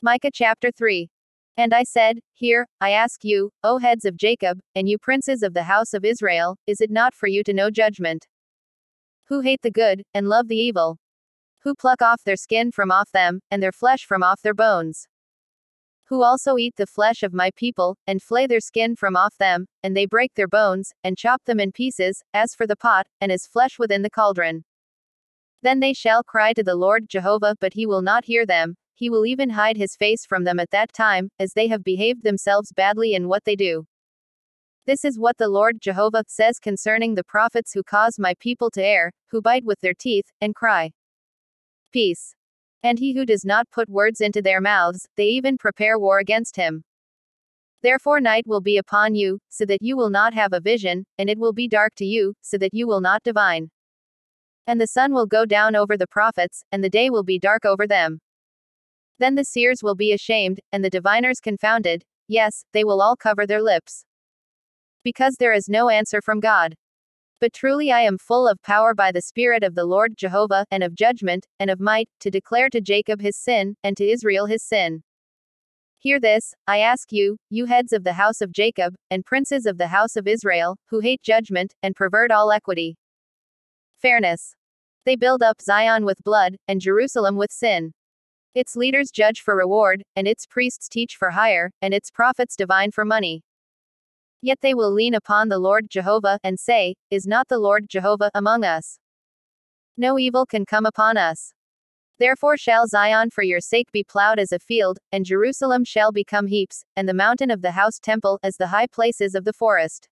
Micah chapter 3. And I said, Hear, I ask you, O heads of Jacob, and you princes of the house of Israel, is it not for you to know judgment? Who hate the good, and love the evil? Who pluck off their skin from off them, and their flesh from off their bones? Who also eat the flesh of my people, and flay their skin from off them, and they break their bones, and chop them in pieces, as for the pot, and as flesh within the cauldron. Then they shall cry to the Lord Jehovah, but he will not hear them. He will even hide his face from them at that time, as they have behaved themselves badly in what they do. This is what the Lord Jehovah says concerning the prophets who cause my people to err, who bite with their teeth, and cry, Peace. And he who does not put words into their mouths, they even prepare war against him. Therefore night will be upon you, so that you will not have a vision, and it will be dark to you, so that you will not divine. And the sun will go down over the prophets, and the day will be dark over them. Then the seers will be ashamed, and the diviners confounded, yes, they will all cover their lips. Because there is no answer from God. But truly I am full of power by the Spirit of the Lord Jehovah, and of judgment, and of might, to declare to Jacob his sin, and to Israel his sin. Hear this, I ask you, you heads of the house of Jacob, and princes of the house of Israel, who hate judgment, and pervert all equity. Fairness. They build up Zion with blood, and Jerusalem with sin. Its leaders judge for reward, and its priests teach for hire, and its prophets divine for money. Yet they will lean upon the Lord Jehovah, and say, Is not the Lord Jehovah among us? No evil can come upon us. Therefore shall Zion for your sake be plowed as a field, and Jerusalem shall become heaps, and the mountain of the house temple as the high places of the forest.